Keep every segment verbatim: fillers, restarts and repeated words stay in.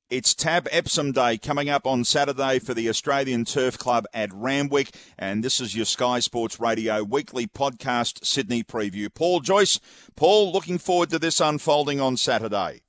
It's Tab Epsom Day coming up on Saturday for the Australian Turf Club at Randwick, and this is your Sky Sports Radio weekly podcast Sydney preview. Paul Joyce. Paul, looking forward to this unfolding on Saturday.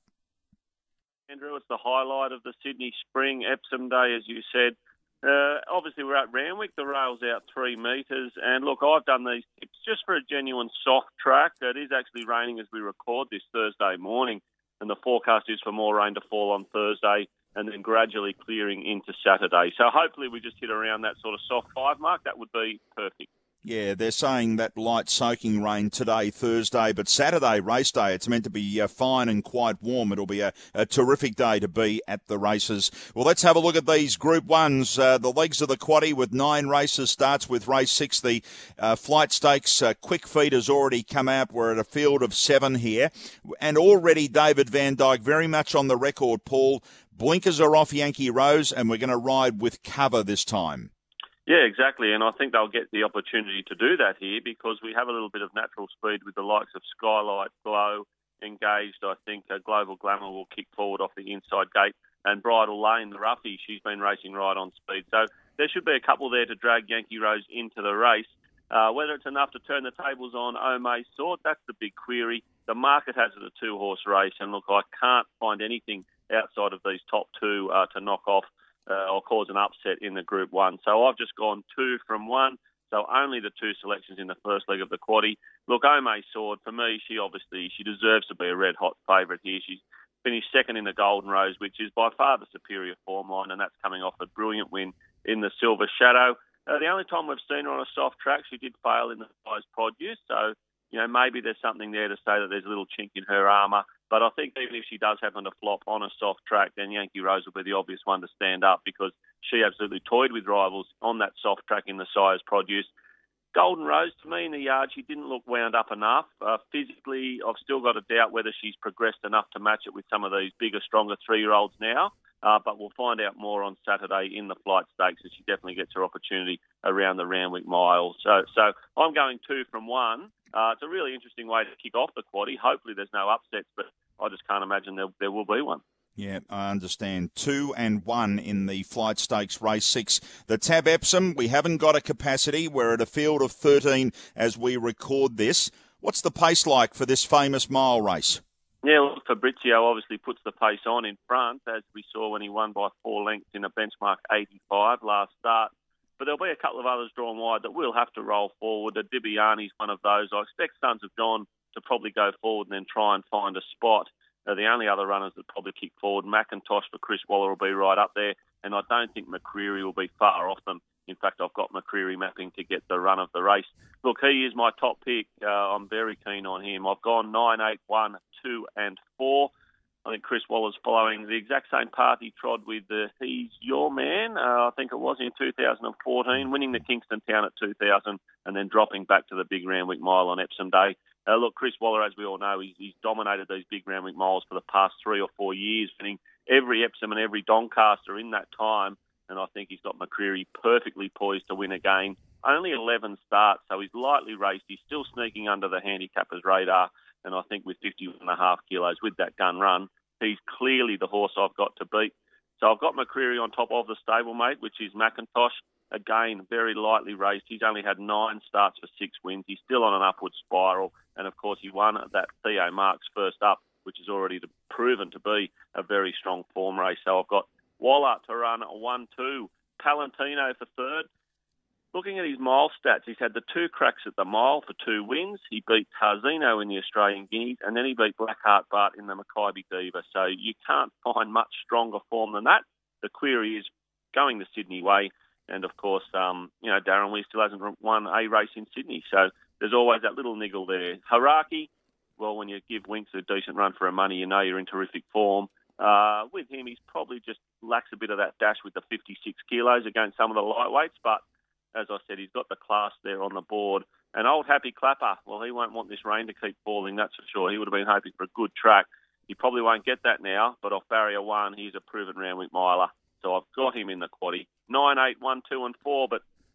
Andrew, it's the highlight of the Sydney Spring Epsom Day, as you said. Uh, obviously, we're at Randwick. The rail's out three metres. And look, I've done these tips just for a genuine soft track. It is actually raining as we record this Thursday morning. And the forecast is for more rain to fall on Thursday and then gradually clearing into Saturday. So hopefully we just hit around that sort of soft five mark. That would be perfect. Yeah, they're saying that light soaking rain today, Thursday, but Saturday, race day, it's meant to be uh, fine and quite warm. It'll be a, a terrific day to be at the races. Well, let's have a look at these Group Ones. Uh, the legs of the quaddie with nine races starts with race six. The uh, Flight Stakes uh, quick feed has already come out. We're at a field of seven here. And already David Van Dyke very much on the record, Paul. Blinkers are off Yankee Rose, and we're going to ride with cover this time. Yeah, exactly, and I think they'll get the opportunity to do that here because we have a little bit of natural speed with the likes of Skylight, Glow, Engaged. I think uh, Global Glamour will kick forward off the inside gate, and Bridal Lane, the roughie, she's been racing right on speed. So there should be a couple there to drag Yankee Rose into the race. Uh, whether it's enough to turn the tables on Omay Sword, that's the big query. The market has it a two-horse race, and look, I can't find anything outside of these top two uh, to knock off Uh, or cause an upset in the Group one. So I've just gone two from one, so only the two selections in the first leg of the quaddie. Look, Omay Sword, for me, she obviously, she deserves to be a red-hot favourite here. She's finished second in the Golden Rose, which is by far the superior form line, and that's coming off a brilliant win in the Silver Shadow. Uh, the only time we've seen her on a soft track, she did fail in the Prize Produce, so, you know, maybe there's something there to say that there's a little chink in her armour. But I think even if she does happen to flop on a soft track, then Yankee Rose will be the obvious one to stand up because she absolutely toyed with rivals on that soft track in the Sire's Produce. Golden Rose, to me, in the yard, she didn't look wound up enough. Uh, physically, I've still got a doubt whether she's progressed enough to match it with some of these bigger, stronger three-year-olds now. Uh, but we'll find out more on Saturday in the Flight Stakes, and she definitely gets her opportunity around the Randwick Mile. So, so I'm going two from one. Uh, it's a really interesting way to kick off the quaddie. Hopefully there's no upsets, but I just can't imagine there, there will be one. Yeah, I understand. Two and one in the Flight Stakes race six. The Tab Epsom, we haven't got a capacity. We're at a field of thirteen as we record this. What's the pace like for this famous mile race? Yeah, look, Fabrizio obviously puts the pace on in front, as we saw when he won by four lengths in a benchmark eighty-five last start. But there'll be a couple of others drawn wide that will have to roll forward. The Dibiani's one of those. I expect Sons of John to probably go forward and then try and find a spot. Uh, the only other runners that probably kick forward, Macintosh for Chris Waller will be right up there, and I don't think McCreary will be far off them. In fact, I've got McCreary mapping to get the run of the race. Look, he is my top pick. Uh, I'm very keen on him. I've gone nine, eight, one, two, and four. I think Chris Waller's following the exact same path he trod with the He's Your Man, uh, I think it was in two thousand fourteen, winning the Kingston Town at two thousand and then dropping back to the big Randwick Mile on Epsom Day. Uh, look, Chris Waller, as we all know, he's, he's dominated these big Randwick Miles for the past three or four years, winning every Epsom and every Doncaster in that time, and I think he's got McCreary perfectly poised to win again. Only eleven starts, so he's lightly raced. He's still sneaking under the handicapper's radar, and I think with fifty-one and a half kilos with that gun run, he's clearly the horse I've got to beat. So I've got McCreary on top of the stablemate, which is Macintosh. Again, very lightly raced. He's only had nine starts for six wins. He's still on an upward spiral. And, of course, he won that Theo Marks first up, which is already proven to be a very strong form race. So I've got Waller to run one two, Palantino for third. Looking at his mile stats, he's had the two cracks at the mile for two wins. He beat Tarzino in the Australian Guineas, and then he beat Blackheart Bart in the Mackay Diva. So you can't find much stronger form than that. The query is going the Sydney way. And, of course, um, you know, Darren Wee still hasn't won a race in Sydney. So there's always that little niggle there. Haraki, well, when you give Winks a decent run for her money, you know you're in terrific form. Uh, with him, he's probably just lacks a bit of that dash with the fifty-six kilos against some of the lightweights. But, as I said, he's got the class there on the board. And old Happy Clapper, well, he won't want this rain to keep falling, that's for sure. He would have been hoping for a good track. He probably won't get that now, but off barrier one, he's a proven Randwick miler. So I've got him in the quaddie. Nine, eight, one, two, and four. But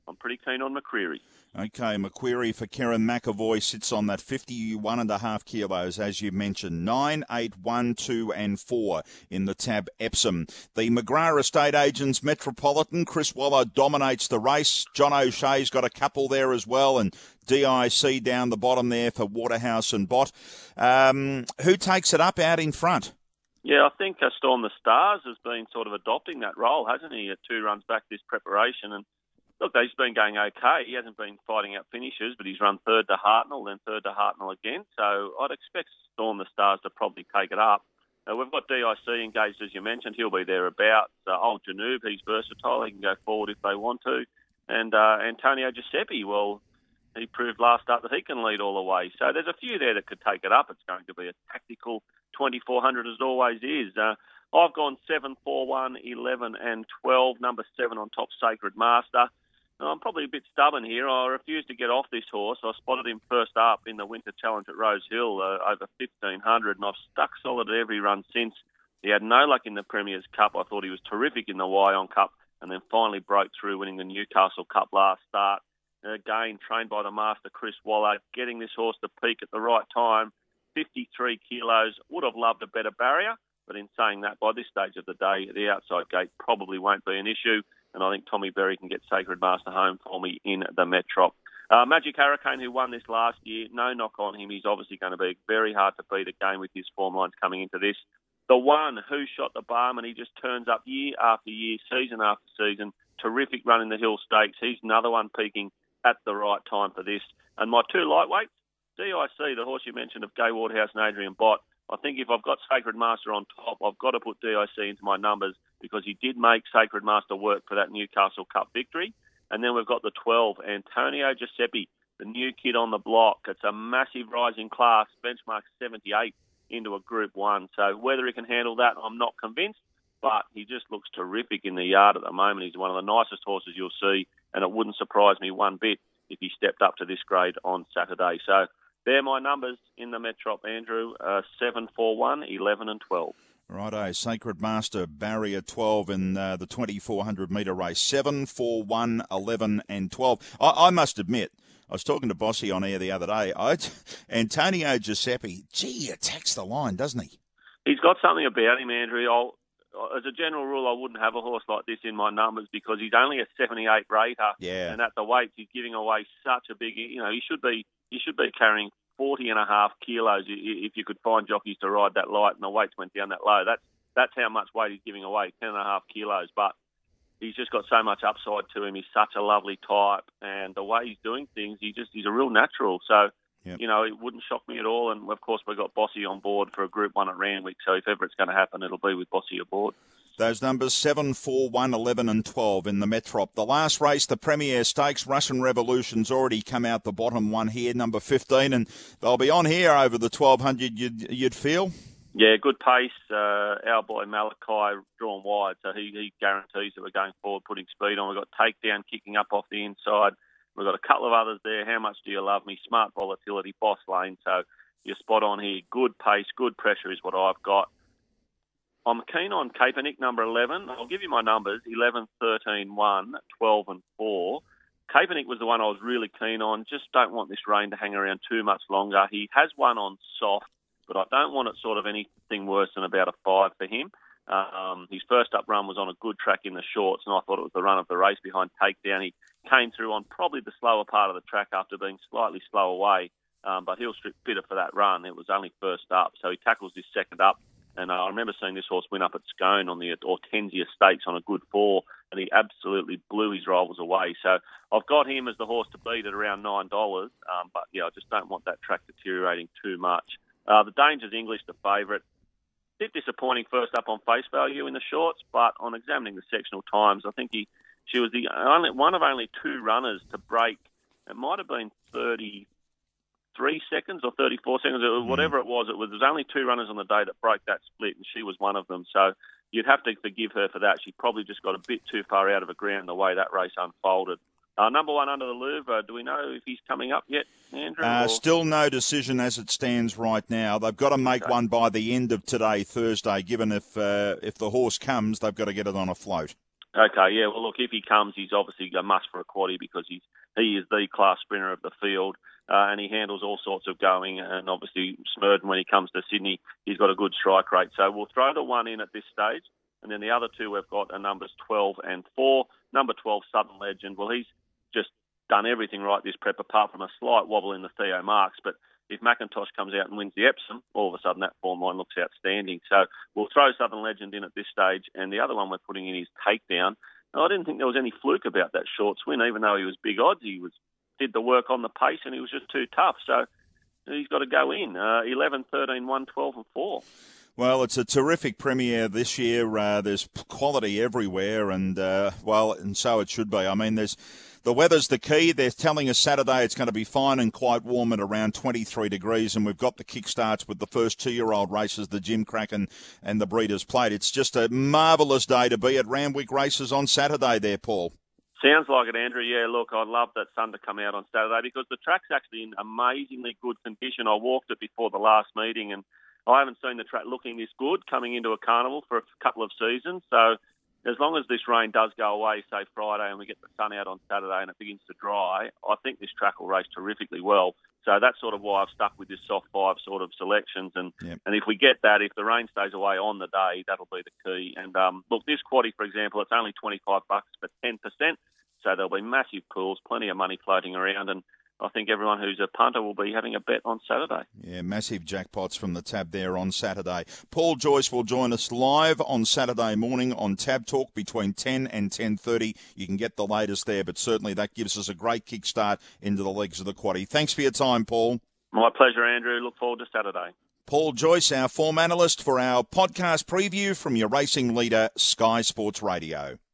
I'm pretty keen on McCreary. Okay, McQuarrie for Kerrin McAvoy sits on that fifty-one and a half kilos, as you mentioned. Nine, eight, one, two, and four in the tab Epsom. The McGrath Estate Agents Metropolitan. Chris Waller dominates the race. John O'Shea's got a couple there as well, and D I C down the bottom there for Waterhouse and Bott. Um, who takes it up out in front? Yeah, I think uh, Storm the Stars has been sort of adopting that role, hasn't he, at two runs back this preparation. And look, he's been going okay. He hasn't been fighting out finishes, but he's run third to Hartnell, then third to Hartnell again. So I'd expect Storm the Stars to probably take it up. Uh, we've got D I C engaged, as you mentioned. He'll be thereabouts. Uh, Old Janoob, he's versatile. He can go forward if they want to. And uh, Antonio Giuseppe, well, he proved last start that he can lead all the way. So there's a few there that could take it up. It's going to be a tactical twenty-four hundred as it always is. Uh, I've gone seven, four, one, eleven and twelve. Number seven on top, Sacred Master. Now, I'm probably a bit stubborn here. I refuse to get off this horse. I spotted him first up in the Winter Challenge at Rose Hill uh, over fifteen hundred, and I've stuck solid at every run since. He had no luck in the Premier's Cup. I thought he was terrific in the Wyong Cup, and then finally broke through winning the Newcastle Cup last start. Again, trained by the master, Chris Waller, getting this horse to peak at the right time. fifty-three kilos. Would have loved a better barrier, but in saying that, by this stage of the day, the outside gate probably won't be an issue, and I think Tommy Berry can get Sacred Master home for me in the Metrop. Uh, Magic Hurricane, who won this last year, no knock on him. He's obviously going to be very hard to beat again with his form lines coming into this. The one who shot the barman, he just turns up year after year, season after season. Terrific run in the Hill Stakes. He's another one peaking at the right time for this. And my two lightweights, D I C, the horse you mentioned of Gai Waterhouse and Adrian Bott. I think if I've got Sacred Master on top, I've got to put D I C into my numbers because he did make Sacred Master work for that Newcastle Cup victory. And then we've got the twelve, Antonio Giuseppe, the new kid on the block. It's a massive rising class, benchmark seventy-eight into a Group one. So whether he can handle that, I'm not convinced. But he just looks terrific in the yard at the moment. He's one of the nicest horses you'll see, and it wouldn't surprise me one bit if he stepped up to this grade on Saturday. So they're my numbers in the Metrop, Andrew, uh, seven, four, one, eleven and twelve. Righto, Sacred Master, barrier twelve in uh, the twenty-four hundred metre race. seven, four, one, eleven and twelve. I, I must admit, I was talking to Bossy on air the other day. I, Antonio Giuseppe, gee, he attacks the line, doesn't he? He's got something about him, Andrew. I'll, as a general rule, I wouldn't have a horse like this in my numbers because he's only a seventy-eight rater. Yeah. And at the weights, he's giving away such a big, you know, he should be he should be carrying forty and a half kilos if you could find jockeys to ride that light and the weights went down that low. That's, that's how much weight he's giving away, ten and a half kilos. But he's just got so much upside to him. He's such a lovely type. And the way he's doing things, he just he's a real natural. So, Yep. You know, it wouldn't shock me at all. And, of course, we've got Bossy on board for a Group one at Randwick. So if ever it's going to happen, it'll be with Bossy aboard. Those numbers, seven, four, one, eleven and twelve in the Metrop. The last race, the Premier Stakes, Russian Revolution's already come out the bottom one here, number fifteen. And they'll be on here over the twelve hundred, you'd, you'd feel? Yeah, good pace. Uh, our boy Malachi drawn wide. So he, he guarantees that we're going forward, putting speed on. We've got Takedown kicking up off the inside. We've got a couple of others there. How Much Do You Love Me? Smart Volatility, Boss Lane. So you're spot on here. Good pace, good pressure is what I've got. I'm keen on Kaepernick, number eleven. I'll give you my numbers, eleven, thirteen, one, twelve and four. Kaepernick was the one I was really keen on. Just don't want this rain to hang around too much longer. He has one on soft, but I don't want it sort of anything worse than about a five for him. Um, his first up run was on a good track in the shorts, and I thought it was the run of the race behind Takedown. He came through on probably the slower part of the track after being slightly slow away, um, but he'll strip fitter for that run. It was only first up, so he tackles this second up. And uh, I remember seeing this horse win up at Scone on the Hortensia Stakes on a good four, and he absolutely blew his rivals away. So I've got him as the horse to beat at around nine dollars, um, but, yeah, I just don't want that track deteriorating too much. Uh, the Danger's English, the favourite. Bit disappointing first up on face value in the shorts, but on examining the sectional times, I think he she was the only one of only two runners to break. It might have been thirty-three seconds or thirty-four seconds, or whatever it was. It was, there was only two runners on the day that broke that split, and she was one of them. So you'd have to forgive her for that. She probably just got a bit too far out of the ground the way that race unfolded. Uh, number one under the Louvre, do we know if he's coming up yet, Andrew? Uh, still no decision as it stands right now. They've got to make okay. one by the end of today, Thursday, given if uh, if the horse comes, they've got to get it on a float. Okay, yeah. Well, look, if he comes, he's obviously a must for a quaddie because he's he is the class sprinter of the field, uh, and he handles all sorts of going. And obviously, Smurden, when he comes to Sydney, he's got a good strike rate. So we'll throw the one in at this stage, and then the other two we've got are numbers twelve and four. Number twelve, Southern Legend. Well, he's just done everything right this prep, apart from a slight wobble in the Theo Marks, but if McIntosh comes out and wins the Epsom, all of a sudden that form line looks outstanding. So we'll throw Southern Legend in at this stage. And the other one we're putting in is Takedown. Now, I didn't think there was any fluke about that short swing, even though he was big odds. He was did the work on the pace and he was just too tough. So he's got to go in. Uh, eleven, thirteen, one, twelve and four. Well, it's a terrific premiere this year. Uh, there's quality everywhere, and, uh, well, and so it should be. I mean, there's the weather's the key. They're telling us Saturday it's going to be fine and quite warm at around twenty-three degrees, and we've got the kickstarts with the first two-year-old races, the Jim Kraken and the Breeders' Plate. It's just a marvellous day to be at Randwick Races on Saturday there, Paul. Sounds like it, Andrew. Yeah, look, I'd love that sun to come out on Saturday because the track's actually in amazingly good condition. I walked it before the last meeting, and I haven't seen the track looking this good coming into a carnival for a couple of seasons. So as long as this rain does go away, say Friday, and we get the sun out on Saturday and it begins to dry, I think this track will race terrifically well. So that's sort of why I've stuck with this soft five sort of selections. And yep. and if we get that, if the rain stays away on the day, that'll be the key. And um, look, this quaddie, for example, it's only twenty-five bucks for ten percent. So there'll be massive pools, plenty of money floating around, and I think everyone who's a punter will be having a bet on Saturday. Yeah, massive jackpots from the tab there on Saturday. Paul Joyce will join us live on Saturday morning on Tab Talk between ten and ten thirty. You can get the latest there, but certainly that gives us a great kickstart into the legs of the quaddie. Thanks for your time, Paul. My pleasure, Andrew. Look forward to Saturday. Paul Joyce, our form analyst for our podcast preview from your racing leader, Sky Sports Radio.